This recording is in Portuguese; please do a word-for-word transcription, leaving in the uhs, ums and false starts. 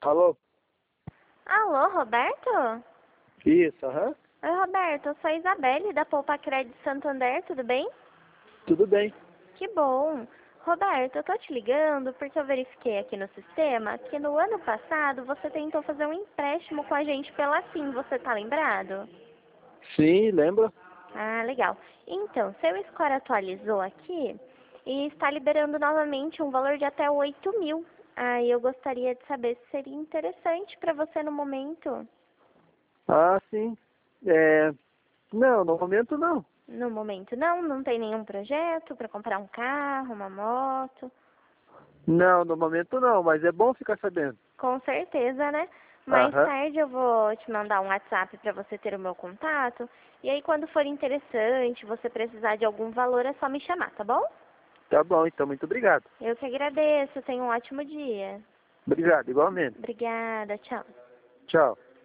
Alô? Alô, Roberto? Isso, aham. Oi, Roberto, eu sou a Isabelle, da Poupa Crédito Santander, tudo bem? Tudo bem. Que bom. Roberto, eu tô te ligando porque eu verifiquei aqui no sistema que no ano passado você tentou fazer um empréstimo com a gente pela Sim, você tá lembrado? Sim, lembra? Ah, legal. Então, seu score atualizou aqui e está liberando novamente um valor de até oito mil. Aí eu gostaria de saber se seria interessante para você no momento. Ah, sim. É... Não, no momento não. No momento não, não tem nenhum projeto para comprar um carro, uma moto. Não, no momento não, mas é bom ficar sabendo. Com certeza, né? Mais Aham. tarde eu vou te mandar um WhatsApp para você ter o meu contato. E aí quando for interessante, você precisar de algum valor, é só me chamar, tá bom? Tá bom, então, muito obrigado. Eu que agradeço, tenha um ótimo dia. Obrigado, igualmente. Obrigada, tchau. Tchau.